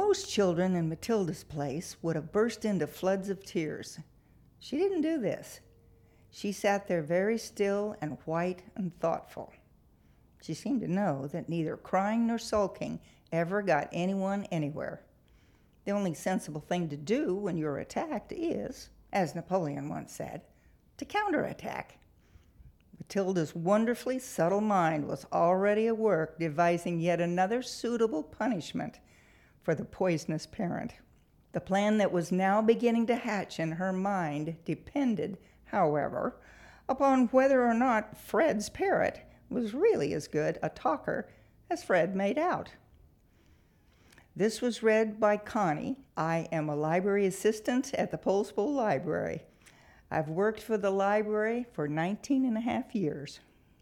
Most children in Matilda's place would have burst into floods of tears. She didn't do this. She sat there very still and white and thoughtful. She seemed to know that neither crying nor sulking ever got anyone anywhere. The only sensible thing to do when you're attacked is, as Napoleon once said, to counterattack. Matilda's wonderfully subtle mind was already at work devising yet another suitable punishment for the poisonous parent. The plan that was now beginning to hatch in her mind depended, however, upon whether or not Fred's parrot was really as good a talker as Fred made out. This was read by Connie. I am a library assistant at the Poulsbo Library. I've worked for the library for 19 and a half years.